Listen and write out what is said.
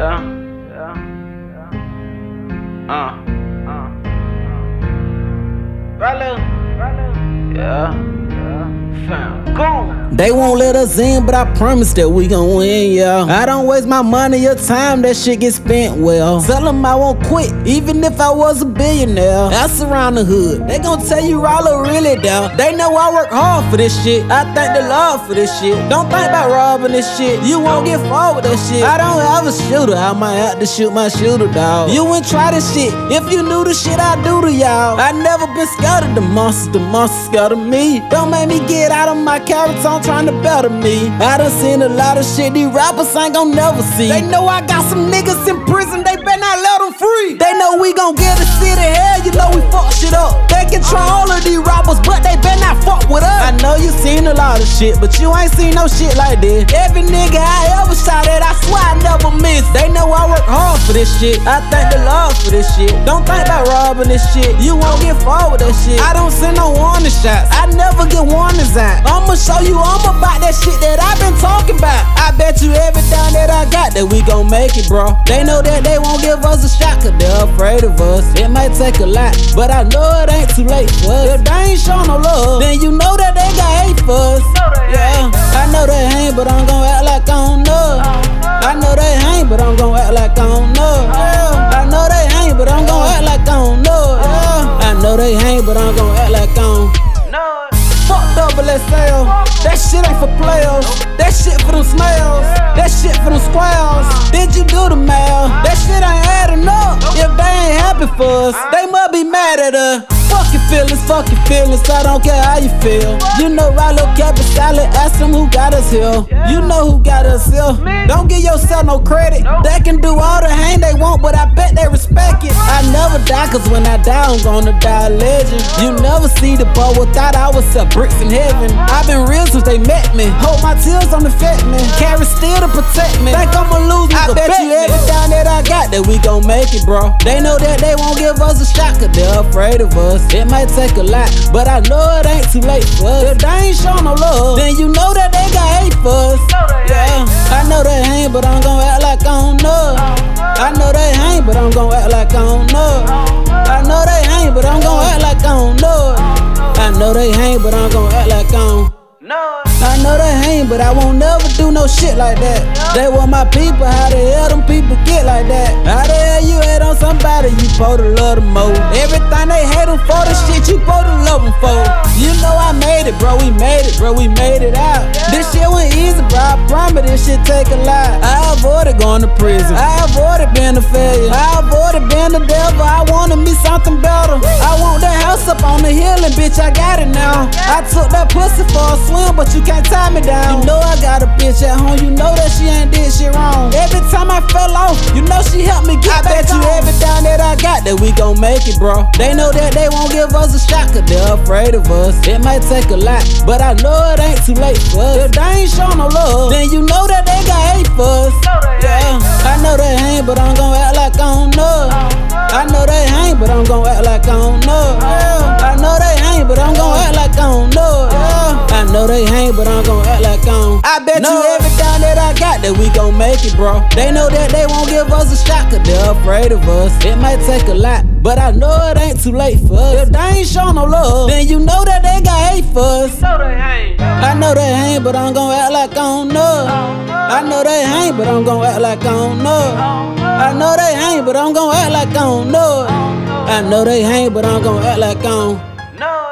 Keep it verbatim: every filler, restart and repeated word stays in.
yeah, yeah, yeah. Uh, uh, uh. Brother, brother, yeah, yeah, fam, go. They won't let us in, but I promise that we gon' win, yeah. I don't waste my money or time, that shit get spent well. Tell them I won't quit, even if I was a billionaire. That's around the hood. They gon' tell you Rollo really down. They know I work hard for this shit. I thank the Lord for this shit. Don't think about robbing this shit. You won't get far with that shit. I don't have a shooter, I might have to shoot my shooter, dog. You wouldn't try this shit if you knew the shit I do to y'all. I never been scared of the monsters, the monsters scared of me. Don't make me get out of my character, I'm trying to better me. I done seen a lot of shit these rappers ain't gon' never see. They know I got some niggas in prison, they better not let them free. They know we gon' get a city hell, you know we fuck shit up. They control all of these rappers, but they better not fuck with us. I know you seen a lot of shit, but you ain't seen no shit like this. Every nigga I ever shot at, I swear I never miss. They know I work hard for this shit. I thank the Lord for this shit. Don't think about robbing this shit. You won't get far with that shit. I don't send no warning shots. I never get warnings out. I'ma show you I'm about that shit that I been talking about. I bet you every dime that I got that we gon' make it, bro. They know that they won't give us a shot, cause they're afraid of us. It might take a lot, but I know it ain't too late for us. If they ain't show no love, then you know that they got hate for us. Yeah, I know they ain't, but I'm gon' act like I don't know. I know they ain't, but I'm gon' act like I don't know. Yeah, I know they ain't, but I'm gon' act like I don't know. Yeah, I know they ain't, but I'm gon' act like I don't know. Fuck double S L, that shit ain't for players. That shit for them smells, that shit for them squares. Did you do the math? That shit ain't adding up. If they ain't happy for us, they must be mad at us. Fuck your feelings, fuck your feelings, I don't care how you feel. You know Rollo kept it solid, ask them who got us here. You know who got us here. Don't give yourself no credit. They can do all the hang they want, but I bet they respect it. I never die, cause when I die, I'm gonna die a legend. You never see the bar without I was up bricks in heaven. I've been real since they met me. Hope my tears don't affect me. Carry steel to protect me. Think I'ma lose, I bet you every dime that I got that we gon' make it, bro. They know that they won't give us a shot, cause they're afraid of us. It might take a lot, but I know it ain't too late for us. If they ain't show no love, then you know that they got hate for us. Yeah, I know they ain't, but I'm gon' act like I don't know. I know they ain't, but I'm gon' act like I don't know. I know they ain't, but I'm gon' act like I don't know. I know they ain't, but I'm gon' act like I don't know. I know they ain't, but I won't never do no shit like that. They were my people, how the hell them people get like that? How the hell you hate on somebody you supposed to love them more? Everything they hate them for, the shit you supposed to love them for. You know I made it, bro, we made it, bro, we made it out. This shit went easy, bro, I promise this shit take a lot. I avoided going to prison, I avoided being a failure, I avoided being the devil, I wanted me something better. I want that house up on the hill and bitch, I got it now. I took that pussy for a swim, but you can't tie me down. You know I got a bitch at home, you know that she ain't did shit wrong. Every time I fell off, you know she helped me get I back bet you on. Every dime that I got that we gon' make it, bro. They know that they won't give us a shot, cause they're afraid of us. It might take a lot, but I know it ain't too late for us. If they ain't show no love, then you know that they got hate for us. Yeah, I know they ain't, but I'm gon' act like I don't know. I know they ain't, but I'm gon' act like I don't know. Yeah, I know they ain't, but I'm gon' act like I don't know. Yeah, I know they ain't, but I'm gon' act like I don't. I bet you every dime that I got that we gon' make it, bro. They know that they won't give us a shot, cause they're afraid of us. It might take a lot, but I know it ain't too late for us. If they ain't show no love, then you know that they got hate for us. I know they ain't, but I'm gon' act like I don't know. I know they ain't, but I'm gon' act like I don't know. I know they ain't, but I'm gon' act like I don't know. I know they ain't, but I'm gon' act like I don't know.